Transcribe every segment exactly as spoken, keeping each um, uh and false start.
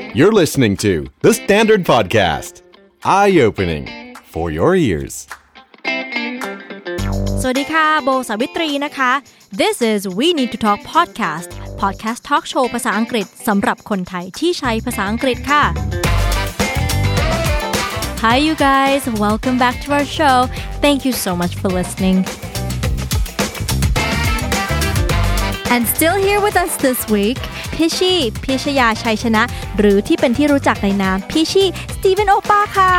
You're listening to The Standard Podcast. Eye-opening for your ears. สวัสดีค่ะโบสาวิตรีนะคะ This is We Need to Talk Podcast Podcast Talk Show ภาษาอังกฤษสำหรับคนไทยที่ใช้ภาษาอังกฤษค่ะ Hi you guys, welcome back to our show. Thank you so much for listening. And still here with us this week, พี่ชี่พิชยาชัยชนะหรือที่เป็นที่รู้จักในนามพี่ชี่สตีเวนโอป้าค่ะ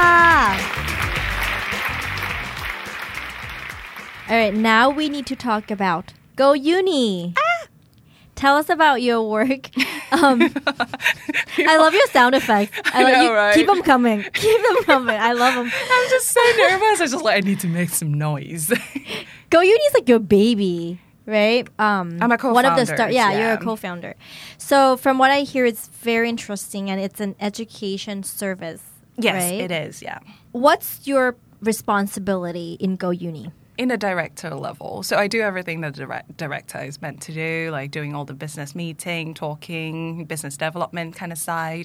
Alright, now we need to talk about Go Uni. Ah! Tell us about your work. Um, I love your sound effects. I, I love know, you. Right? Keep them coming. Keep them coming. I love them. I'm just so nervous. I just like I need to make some noise. Go Uni is like your baby.Right? Um, I'm a co-founder. One of the start, yeah, yeah, you're a co-founder. So from what I hear, it's very interesting and it's an education service. Yes, right? it is, yeah. What's your responsibility in Go Uni? In a director level. So I do everything that a direct, director is meant to do, like doing all the business meeting, talking, business development kind of side.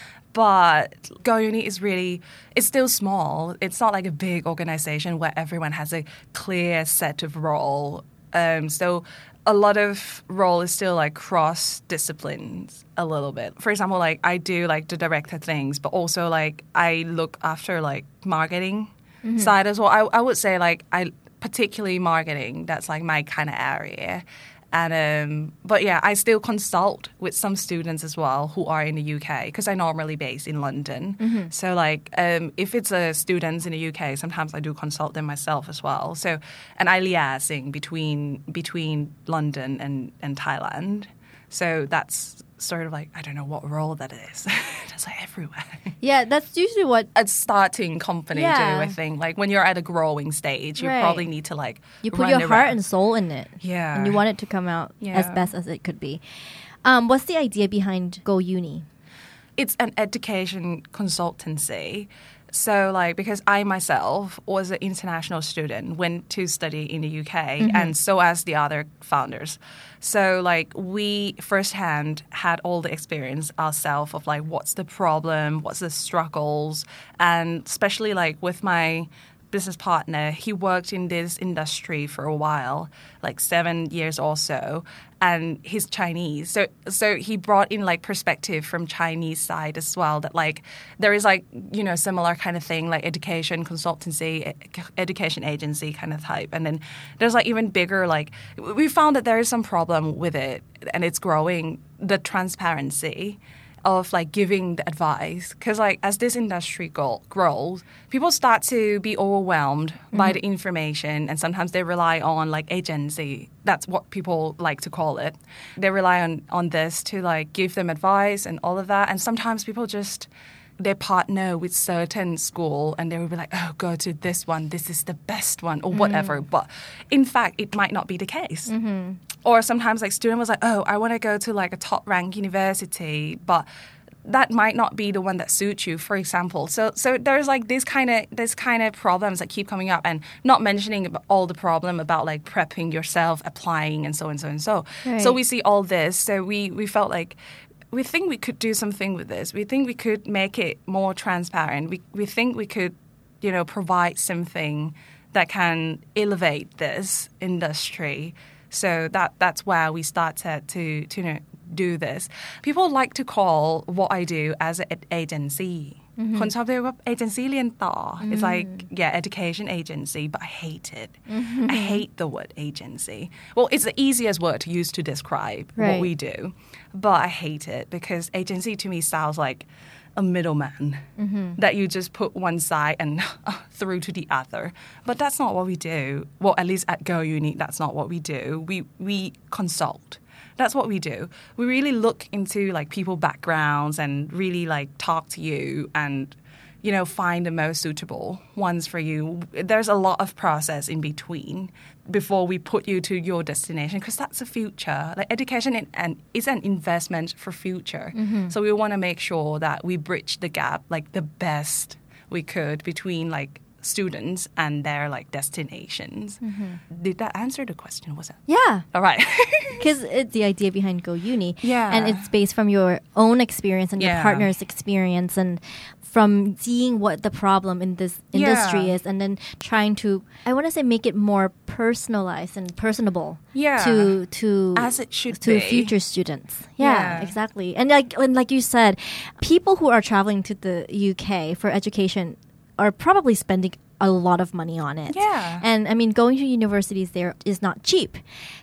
But Go Uni is really, it's still small. It's not like a big organization where everyone has a clear set of role.Um, so a lot of role is still like cross disciplines a little bit. For example, like I do like the director things, but also like I look after like marketing mm-hmm. side as well. I, I would say like I particularly marketing, that's like my kind of area. And um, but yeah, I still consult with some students as well who are in the U K because I normally based in London. Mm-hmm. So like um, if it's a students in the U K, sometimes I do consult them myself as well. So and I liaising between between London and, and Thailand. So that's sort of like I don't know what role that is. That's like everywhere. Yeah, that's usually what a starting company yeah. do. I think like when you're at a growing stage, you right. probably need to like you put run your around. heart and soul in it. Yeah, and you want it to come out yeah. as best as it could be. Um, what's the idea behind Go Uni? It's an education consultancy.So like because I myself was an international student, went to study in the U K mm-hmm. and so as the other founders. So like we firsthand had all the experience ourselves of like what's the problem, what's the struggles, and especially like with my business partner, he worked in this industry for a while, like seven years or so, and he's Chinese. So so he brought in like perspective from Chinese side as well that like there is like, you know, similar kind of thing like education consultancy, education agency kind of type. And then there's like even bigger like we found that there is some problem with it and it's growing, the transparency.of like giving the advice because like as this industry go- grows people start to be overwhelmed mm-hmm. by the information and sometimes they rely on like agency, that's what people like to call it, they rely on on this to like give them advice and all of that and sometimes people just they partner with certain school and they will be like oh go to this one, this is the best one or whatever mm-hmm. but in fact it might not be the case mm-hmm.Or sometimes like student was like, oh, I want to go to like a top ranked university, but that might not be the one that suits you, for example. So so there's like this kind of this kind of problems that keep coming up and not mentioning all the problem about like prepping yourself, applying and so and so and so. Right. So we see all this. So we, we felt like we think we could do something with this. We think we could make it more transparent. We we think we could, you know, provide something that can elevate this industry.So that that's where we started to to you know, do this. People like to call what I do as an agency. คนชอบเรียกว่า agency เรียนต่อ It's like yeah education agency but I hate it. I hate the word agency. Well, it's the easiest word to use to describe right. what we do, but I hate it because agency to me sounds like a middleman mm-hmm. that you just put one side and through to the other. But that's not what we do. Well, at least at Go Uni, that's not what we do. We we consult. That's what we do. We really look into like people backgrounds and really like talk to you and you know find the most suitable ones for you. There's a lot of process in between before we put you to your destination because that's the future. Like education in, and is an investment for future. Mm-hmm. So we want to make sure that we bridge the gap like the best we could between like students and their like destinations. Mm-hmm. Did that answer the question? Was it? Yeah. All right. Because it's the idea behind Go Uni. Yeah. And it's based from your own experience and yeah. your partner's experience and from seeing what the problem in this industry yeah. is and then trying to, I want to say, make it more personalized and personable yeah. to to as it should to be. future students. Yeah, yeah, exactly. And like and like you said, people who are traveling to the U K for education are probably spending a lot of money on it. Yeah. And I mean, going to universities there is not cheap.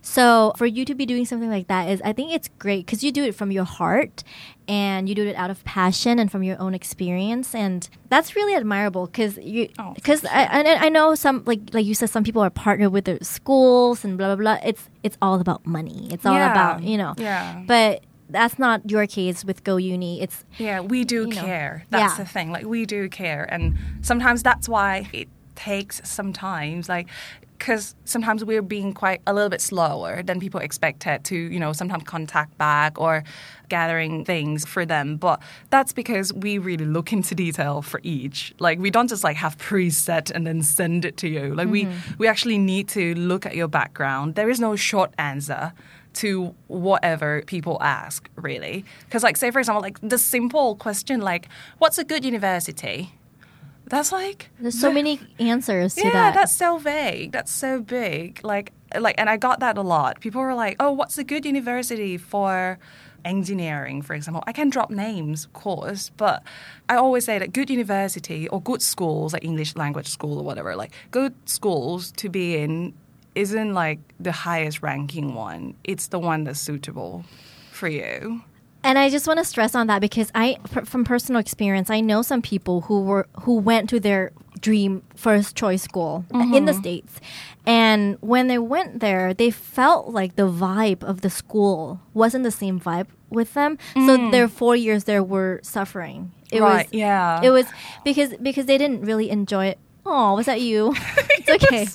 So for you to be doing something like that is, I think it's great because you do it from your heart and you do it out of passion and from your own experience. And that's really admirable because you, because oh, I, I I know some, like like you said, some people are partnered with their schools and blah, blah, blah. It's, it's all about money. It's all yeah. about, you know. Yeah. But that's not your case with Go Uni. It's yeah, we do you know, care. That's yeah. the thing. Like we do care, and sometimes that's why it takes some time. Like, because sometimes we're being quite a little bit slower than people expected to, you know, sometimes contact back or gathering things for them. But that's because we really look into detail for each. Like, we don't just like have preset and then send it to you. Like, mm-hmm. we we actually need to look at your background. There is no short answer to whatever people ask, really. Because, like, say, for example, like the simple question, like, what's a good university? That's like... There's so many answers to yeah, that. Yeah, that's so vague. That's so big. Like, like, and I got that a lot. People were like, oh, what's a good university for engineering, for example? I can drop names, of course, but I always say that good university or good schools, like English language school or whatever, like good schools to be in isn't like the highest ranking one. It's the one that's suitable for you. And I just want to stress on that because I, from personal experience, I know some people who were who went to their dream first choice school mm-hmm. in the States. And when they went there, they felt like the vibe of the school wasn't the same vibe with them. Mm. So their four years there were suffering. It right, was, yeah. It was because because they didn't really enjoy it. Oh, was that you? It's okay.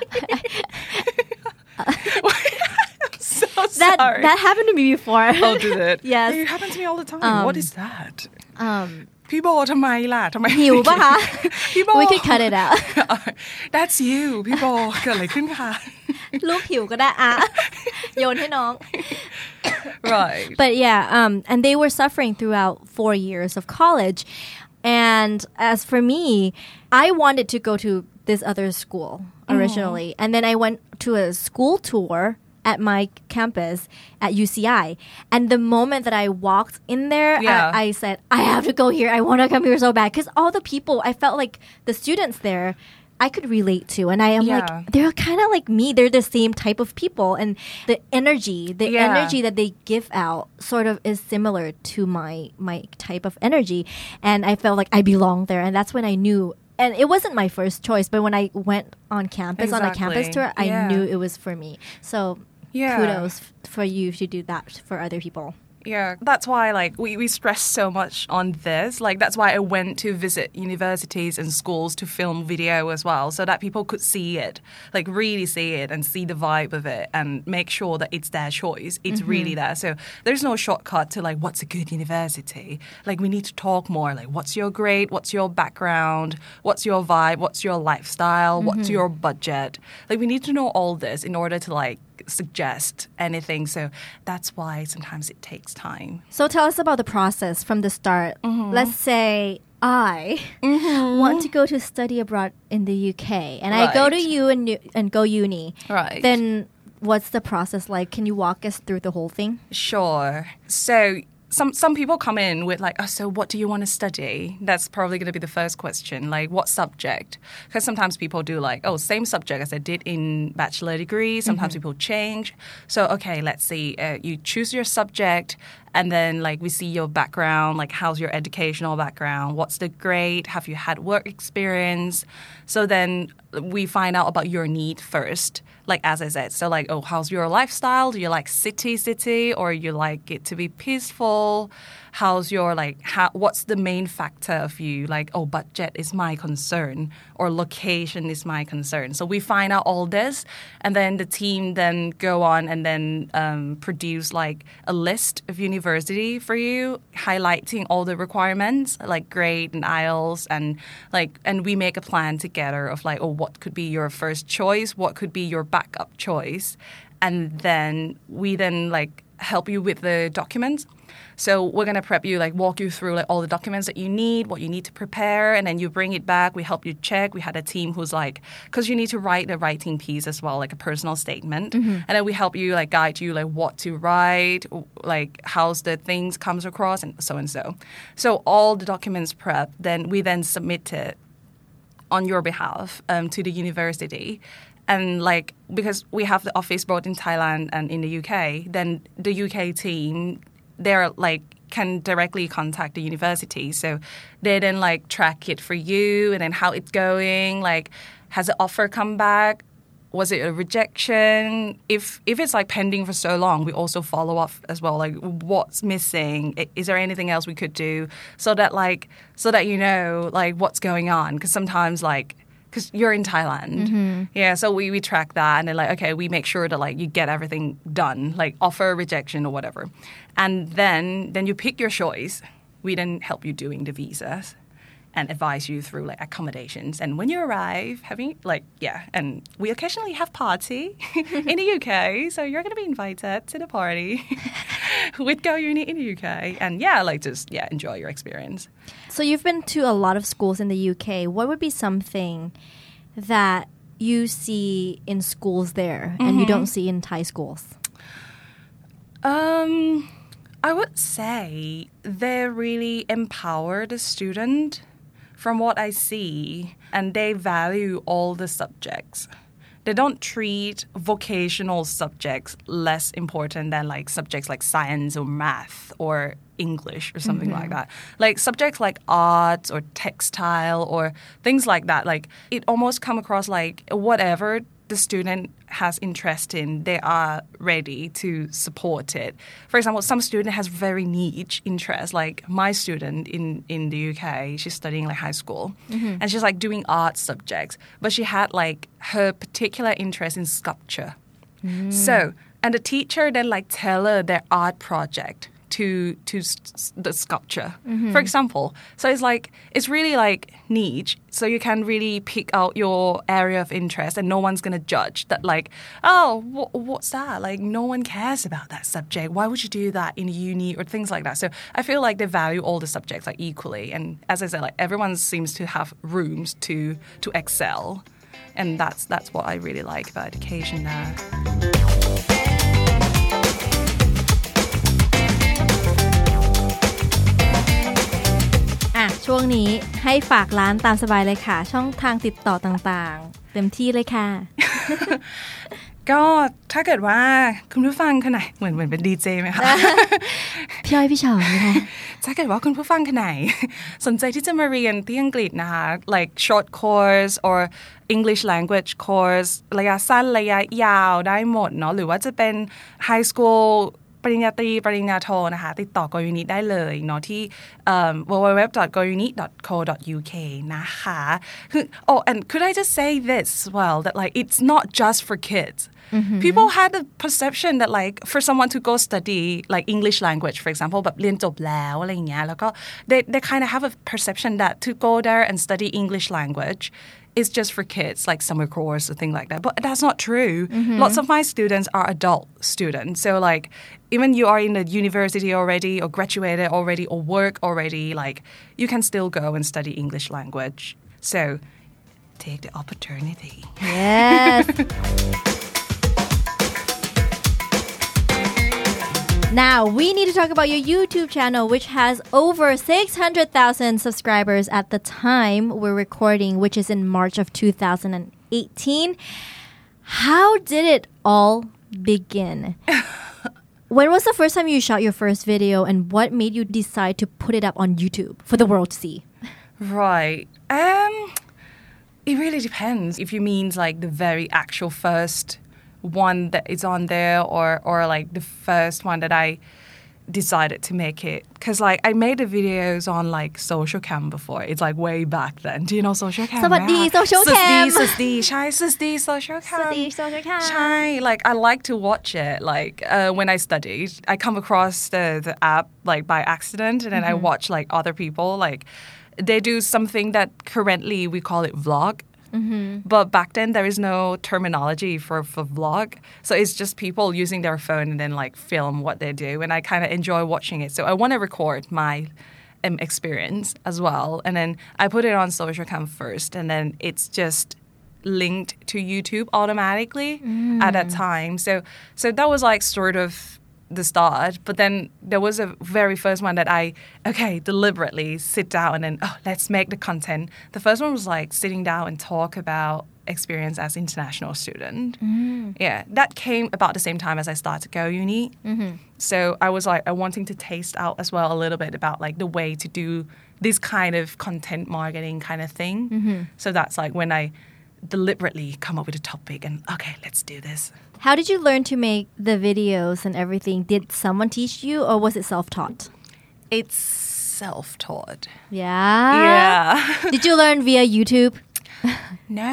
so that sorry. that happened to me before. Oh, did it? Yes. It happens to me all the time. Um, what is that? Um, พี่โบทำไมล่ะทำไมหิวปะคะพี่โบ We could cut it out. That's you พี่โบเกิดอะไรขึ้นคะลูกหิวก็ได้อะโยนให้น้อง Right. But yeah, um, and they were suffering throughout four years of college. And as for me, I wanted to go to this other school originally. Mm. And then I went to a school tour at my campus at U C I. And the moment that I walked in there, yeah. I, I said, I have to go here. I want to come here so bad. Because all the people, I felt like the students there, I could relate to. And I am yeah. like, they're kind of like me. They're the same type of people. And the energy, the yeah. energy that they give out sort of is similar to my my type of energy. And I felt like I belong there. And that's when I knew. And it wasn't my first choice. But when I went on campus, exactly. on a campus tour, I yeah. knew it was for me. So yeah. kudos for you to do that for other people. Yeah, that's why like we, we stress so much on this. Like that's why I went to visit universities and schools to film video as well, so that people could see it, like really see it and see the vibe of it and make sure that it's their choice. It's mm-hmm. really there. So there's no shortcut to like what's a good university. Like we need to talk more. Like what's your grade? What's your background? What's your vibe? What's your lifestyle? Mm-hmm. What's your budget? Like we need to know all this in order to like suggest anything. So that's why sometimes it takes time. So tell us about the process from the start. Mm-hmm. Let's say I mm-hmm. want to go to study abroad in the U K and right. I go to you and, and go uni. Right. Then what's the process like? Can you walk us through the whole thing? Sure. So Some some people come in with like, oh, so what do you want to study? That's probably going to be the first question. Like, what subject? Because sometimes people do like, oh, same subject as I did in bachelor degree. Sometimes mm-hmm. people change. So, okay, let's see. Uh, you choose your subject, and then like we see your background. Like, how's your educational background? What's the grade? Have you had work experience? So then we find out about your need first. Like, as I said, so like, oh, how's your lifestyle? Do you like city, city, or you like it to be peaceful? How's your, like, how, what's the main factor of you? Like, oh, budget is my concern, or location is my concern. So we find out all this, and then the team then go on and then um, produce, like, a list of universities university for you, highlighting all the requirements like grade and I E L T S, and like and we make a plan together of like, oh, what could be your first choice, what could be your backup choice, and then we then like help you with the documents. So we're going to prep you, like walk you through like all the documents that you need, what you need to prepare, and then you bring it back. We help you check. We had a team who's like, because you need to write a writing piece as well, like a personal statement. Mm-hmm. And then we help you, like guide you, like what to write, like how's the things comes across, and so and so. So all the documents prep, then we then submit it on your behalf um, to the university. And like, because we have the office both in Thailand and in the U K, then the U K team, they're like can directly contact the university. So they then like track it for you and then how it's going. Like, has the offer come back? Was it a rejection? If if it's like pending for so long, we also follow up as well. Like, what's missing? Is there anything else we could do so that like so that you know like what's going on? Because sometimes like. Because you're in Thailand. Mm-hmm. Yeah, so we, we track that and then like, okay, we make sure that like you get everything done, like offer, rejection or whatever. And then then you pick your choice. We then help you doing the visas and advise you through like accommodations. And when you arrive, having like, yeah, and we occasionally have party in the U K. So you're going to be invited to the party with Go Uni in the U K. And yeah, like just, yeah, enjoy your experience. So you've been to a lot of schools in the U K. What would be something that you see in schools there and mm-hmm. you don't see in Thai schools? Um, I would say they really empower the student from what I see, and they value all the subjects. They don't treat vocational subjects less important than like subjects like science or math or English or something mm-hmm. like that. Like subjects like arts or textile or things like that, like it almost come across like whatever the student has interest in, they are ready to support it. For example, some student has very niche interest. Like my student in, in the U K, she's studying like high school mm-hmm. and she's like doing art subjects, but she had like her particular interest in sculpture. Mm. So, and the teacher then like tell her their art project to to the sculpture, mm-hmm. for example. So it's like, it's really like niche. So you can really pick out your area of interest and no one's going to judge that like, oh, wh- what's that? Like no one cares about that subject. Why would you do that in uni or things like that? So I feel like they value all the subjects like equally. And as I said, like everyone seems to have rooms to to excel. And that's that's what I really like about education now. อ่ะช่วงนี้ให้ฝากร้านตามสบายเลยค่ะช่องทางติดต่อต่างๆเต็มที่เลยค่ะก็ถ้าเกิดว่าคุณผู้ฟังคนไหนเหมือนเหมือนเป็นดีเจไหมคะพี่อ้อยพี่เฉาไหมคะถ้าเกิดว่าคุณผู้ฟังคนไหนสนใจที่จะมาเรียนที่อังกฤษนะคะ like short course or English language course ระยะสั้นระยะยาวได้หมดเนาะหรือว่าจะเป็น high schoolปริญญาตรีปริญญาโทนะคะติดต่อ Go Uni ได้เลยเนาะที่ um, double-u double-u double-u dot go uni dot co dot u k นะคะคือ oh and could I just say this as well that like it's not just for kids. Mm-hmm. People had the perception that like for someone to go study like English language for example แบบเรียนจบแล้วอะไรอย่างเงี้ยแล้วก็ they they kind of have a perception that to go there and study English language is just for kids, like summer course or thing like that. But that's not true. Mm-hmm. Lots of my students are adult students. So like even you are in the university already or graduated already or work already, like you can still go and study English language. So take the opportunity. Yes. Now, we need to talk about your YouTube channel, which has over six hundred thousand subscribers at the time we're recording, which is in March of two thousand eighteen. How did it all begin? When was the first time you shot your first video, and what made you decide to put it up on YouTube for the world to see? Right. Um, it really depends. If you mean like the very actual first one that is on there or or like the first one that I decided to make it because like I made the videos on like Social Cam before. It's like way back then. Do you know Social Cam? สวัสดี Social Cam สวัสดีใช่สวัสดี Social Cam สวัสดี Social Cam ใช่ like I like to watch it like uh, when I studied I come across the the app like by accident and then mm-hmm. I watch like other people like they do something that currently we call it vlog. Mm-hmm. But back then there is no terminology for, for vlog. So it's just people using their phone and then like film what they do. And I kind of enjoy watching it. So I want to record my um, experience as well. And then I put it on Social Cam first. And then it's just linked to YouTube automatically mm. at that time. So so that was like sort of the start, but then there was a very first one that I, okay, deliberately sit down and then, oh, let's make the content. The first one was like sitting down and talk about experience as international student. Mm. Yeah, that came about the same time as I started to Go Uni. Mm-hmm. So I was like, I wanting to taste out as well a little bit about like the way to do this kind of content marketing kind of thing. Mm-hmm. So that's like when I deliberately come up with a topic and, okay, let's do this. How did you learn to make the videos and everything? Did someone teach you or was it self-taught? It's self-taught. Yeah? Yeah. Did you learn via YouTube? No.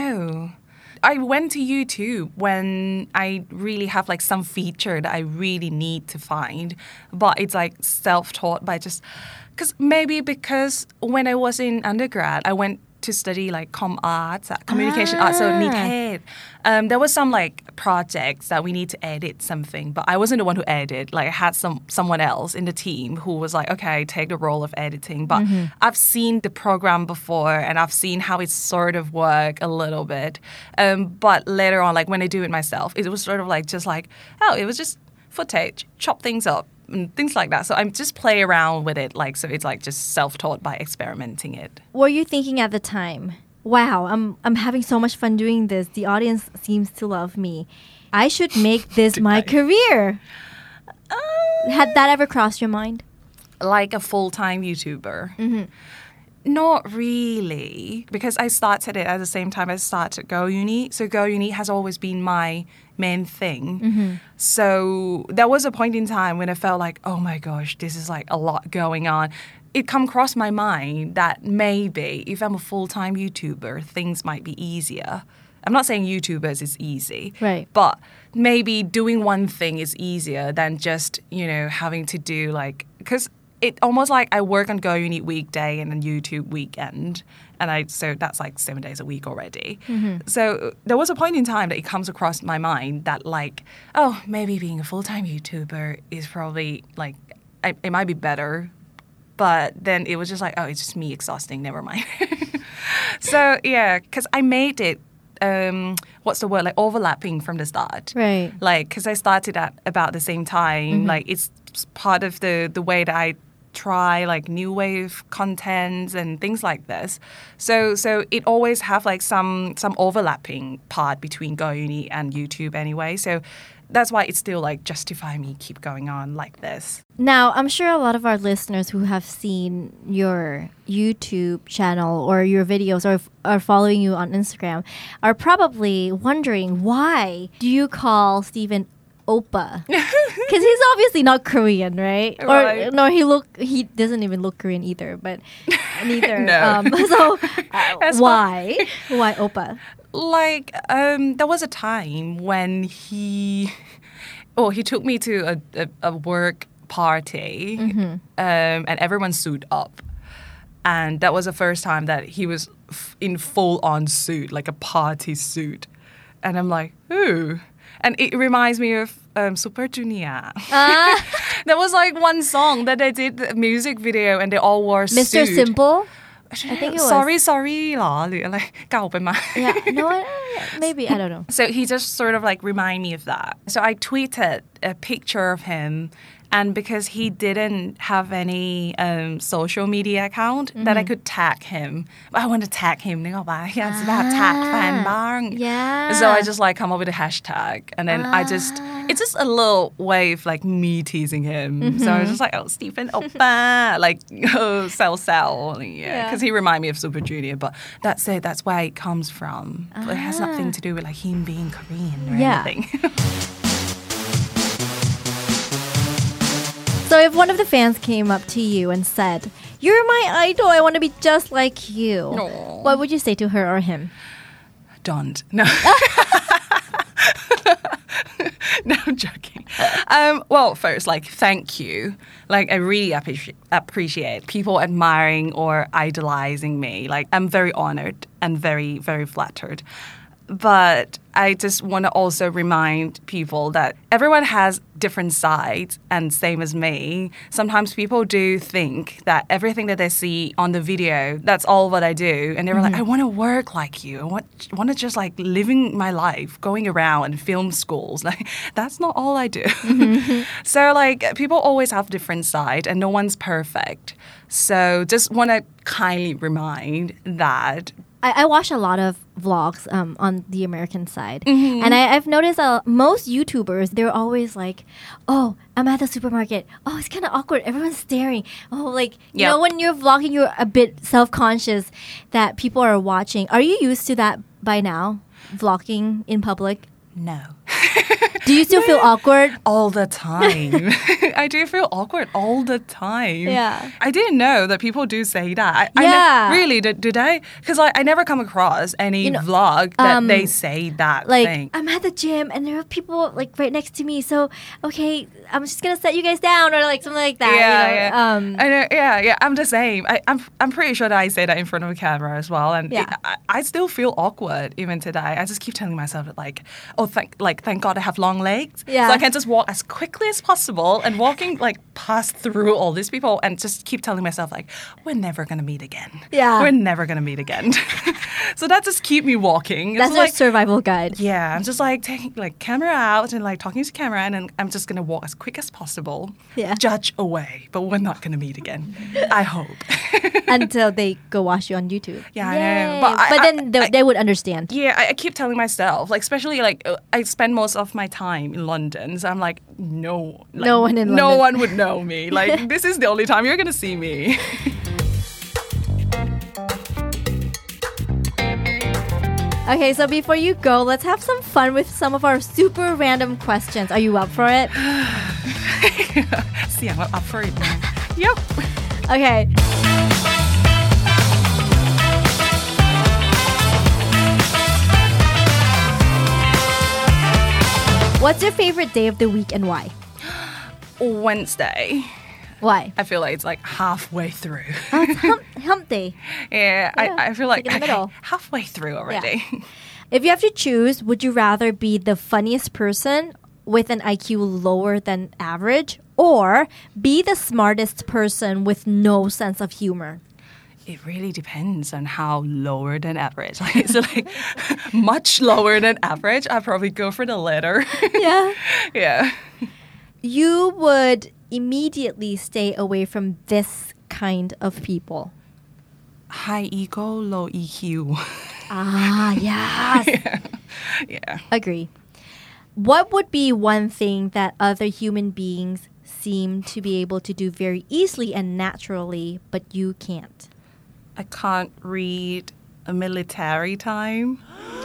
I went to YouTube when I really have like some feature that I really need to find. But it's like self-taught by just... Because maybe because when I was in undergrad, I went to study like com arts, communication ah. arts, so nitet. Um, there was some like projects that we need to edit something, but I wasn't the one who edited. Like I had some someone else in the team who was like, okay, take the role of editing. But mm-hmm. I've seen the program before and I've seen how it sort of work a little bit. Um, but later on, like when I do it myself, it was sort of like just like, oh, it was just footage, chop things up. And things like that. So I'm just play around with it, like so it's like just self-taught by experimenting it. What were you thinking at the time? Wow, I'm I'm having so much fun doing this. The audience seems to love me. I should make this my I? career. Uh, Had that ever crossed your mind? Like a full-time YouTuber? Mm-hmm. Not really, because I started it at the same time I started Go Uni. So Go Uni has always been my main thing. Mm-hmm. So there was a point in time when I felt like, oh my gosh, this is like a lot going on. It come across my mind that maybe if I'm a full-time YouTuber, things might be easier. I'm not saying YouTubers is easy, right? But maybe doing one thing is easier than just, you know, having to do like, because it almost like I work on Go Uni weekday and then YouTube weekend. And I so that's like seven days a week already. Mm-hmm. So there was a point in time that it comes across my mind that like, oh, maybe being a full-time YouTuber is probably like, I, it might be better. But then it was just like, oh, it's just me exhausting. Never mind. So yeah, because I made it, um, what's the word, like overlapping from the start. Right. Like, because I started at about the same time. Mm-hmm. Like it's part of the, the way that I try like new wave contents and things like this. So so it always have like some some overlapping part between Go Uni and YouTube anyway. So that's why it still like justify me keep going on like this. Now, I'm sure a lot of our listeners who have seen your YouTube channel or your videos or are following you on Instagram are probably wondering, why do you call Steven Oppa? Because he's obviously not Korean, right? Right. Or no, he look he doesn't even look Korean either, but neither. No. Um, so uh, why? Why Oppa? Like, um, there was a time when he, oh, he took me to a, a, a work party, mm-hmm. um, and everyone suited up. And that was the first time that he was f- in full-on suit, like a party suit. And I'm like, ooh. And it reminds me of um, Super Junior. Uh. There was like one song that they did the music video and they all wore suit. Mister Simple? I think it was. Sorry, sorry หรอ หรืออะไร เก่าไปไหม Yeah, no, maybe, I don't know. So he just sort of like remind me of that. So I tweeted a picture of him. And because he didn't have any um, social media account mm-hmm. that I could tag him. But I want to tag him นึกออกปะอยากจะแบบ tag แฟนบ้าง Yeah. So I just like come up with a hashtag. And then ah. I just, it's just a little way of like me teasing him. Mm-hmm. So I was just like, oh, Steven Oppa. Like, oh, sell, sell. Yeah. Because yeah. he reminded me of Super Junior. But that's it. That's where it comes from. Ah. But it has nothing to do with like him being Korean or yeah. anything. So So if one of the fans came up to you and said, "You're my idol, I want to be just like you," Aww. what would you say to her or him? Don't. No. No, I'm joking. Um, well, first, like, thank you. Like, I really appreci- appreciate people admiring or idolizing me. Like, I'm very honored and very, very flattered. But I just want to also remind people that everyone has different sides, and same as me. Sometimes people do think that everything that they see on the video, that's all what I do. And they were mm-hmm. like, I want to work like you. I want, want to just like living my life, going around and film schools. Like, that's not all I do. Mm-hmm. So like people always have different sides and no one's perfect. So just want to kindly remind that I, I watch a lot of vlogs um, on the American side. Mm-hmm. And I, I've noticed uh, most YouTubers, they're always like, oh, I'm at the supermarket. Oh, it's kind of awkward. Everyone's staring. Oh, like, you yep. know, when you're vlogging, you're a bit self-conscious that people are watching. Are you used to that by now, vlogging in public? No. Do you still feel awkward? All the time. I do feel awkward all the time. Yeah. I didn't know that people do say that. I, yeah. I ne- really, did, did I? Because like, I never come across any you know, vlog that um, they say that like, thing. I'm at the gym and there are people like right next to me. So, okay, I'm just going to set you guys down or like something like that. Yeah, you know? yeah. Um, I know, yeah, yeah. I'm the same. I, I'm I'm pretty sure that I say that in front of a camera as well. And yeah. it, I, I still feel awkward even today. I just keep telling myself that like, oh, thank, like, thank God I have long legs. Yeah. So I can just walk as quickly as possible and walking like past through all these people and just keep telling myself like, we're never going to meet again. Yeah. We're never going to meet again. So that just keep me walking. That's it's our like, survival guide. Yeah. I'm just like taking like camera out and like talking to camera and then I'm just going to walk as quick as possible. Yeah. Judge away. But we're not going to meet again. I hope. Until they go watch you on YouTube. Yeah, Yay. I know. But, I, but then I, they, I, they would understand. Yeah, I, I keep telling myself, like, especially like I spend most of my time in London. So I'm like, no. Like, no one in No London. one would know me. Like, this is the only time you're going to see me. Okay, so before you go, let's have some fun with some of our super random questions. Are you up for it? See, I'm up for it. Yep. Okay. What's your favorite day of the week and why? Wednesday. Why? I feel like it's like halfway through. Oh, it's hump, hump day. Yeah, yeah, I, I feel like, like in the middle. halfway through already. Yeah. If you have to choose, would you rather be the funniest person with an I Q lower than average or be the smartest person with no sense of humor? It really depends on how lower than average. Like, it's like much lower than average. I'd probably go for the latter. Yeah. Yeah. You would immediately stay away from this kind of people. High ego, low E Q. Ah, yes. Yeah. Yeah. Agree. What would be one thing that other human beings seem to be able to do very easily and naturally, but you can't? I can't read a military time.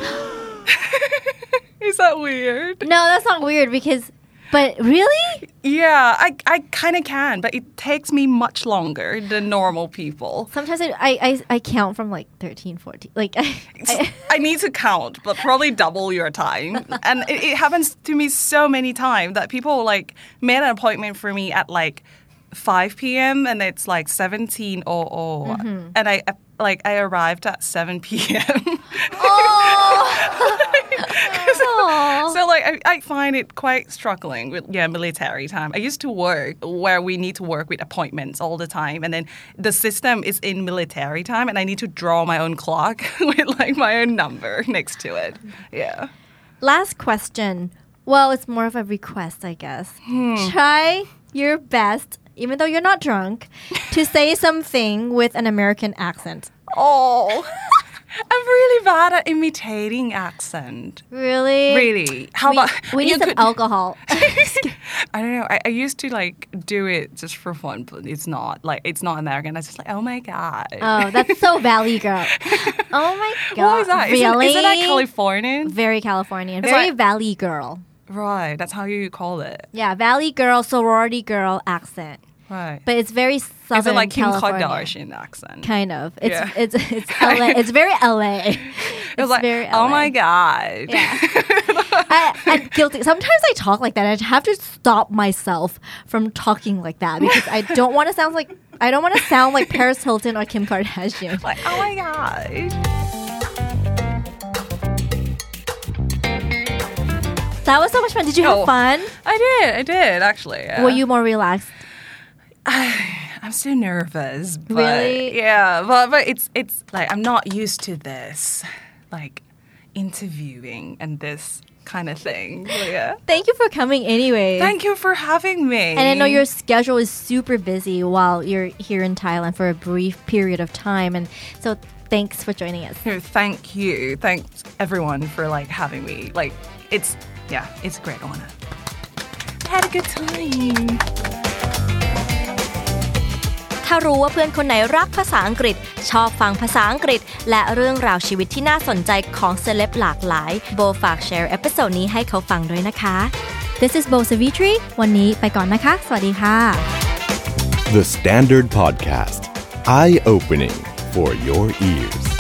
Is that weird? No, that's not weird because... But really? Yeah, I, I kind of can, but it takes me much longer than normal people. Sometimes I, I, I count from like thirteen, fourteen. Like I, I, I need to count, but probably double your time. And it, it happens to me so many times that people like made an appointment for me at like five p.m. and it's like seventeen oh oh. Mm-hmm. And I like I arrived at seven p.m. Oh! So like I, I find it quite struggling with yeah military time. I used to work where we need to work with appointments all the time, and then the system is in military time, and I need to draw my own clock with like my own number next to it. Yeah. Last question. Well, it's more of a request, I guess. Hmm. Try your best, even though you're not drunk, to say something with an American accent. Oh. I'm really bad at imitating accent. Really? Really? How we, about we need some could, alcohol? I don't know. I, I used to like do it just for fun, but it's not like it's not American. I was just like, oh my god. Oh, that's so Valley Girl. Oh my god. What is that? Really? Isn't, isn't that Californian? Very Californian. It's Very like, Valley Girl. Right, that's how you call it. Yeah, Valley girl, sorority girl accent. Right. But it's very Southern Is it like Kim California. Kardashian accent? Kind of. It's Yeah. it's it's L A. It's very L A. It was It's like, very oh L A. my God. Yeah. I, I'm guilty. Sometimes I talk like that. I have to stop myself from talking like that because I don't want to sound like I don't want to sound like Paris Hilton or Kim Kardashian. Like, oh my God. That was so much fun. Did you have Oh. fun? I did, I did actually. Yeah. Were you more relaxed? I'm still nervous. But Really? Yeah, but but it's it's like I'm not used to this, like interviewing and this kind of thing. So, yeah. Thank you for coming anyway. Thank you for having me. And I know your schedule is super busy while you're here in Thailand for a brief period of time. And so thanks for joining us. No, thank you. Thanks everyone for like having me. Like it's yeah, it's a great honor. I had a good time. ถ้ารู้ว่าเพื่อนคนไหนรักภาษาอังกฤษชอบฟังภาษาอังกฤษและเรื่องราวชีวิตที่น่าสนใจของเซเลบหลากหลายโบฝากแชร์เอพิโซดนี้ให้เขาฟังด้วยนะคะ This is Bo Savitri วันนี้ไปก่อนนะคะสวัสดีค่ะ The Standard Podcast Eye Opening for Your Ears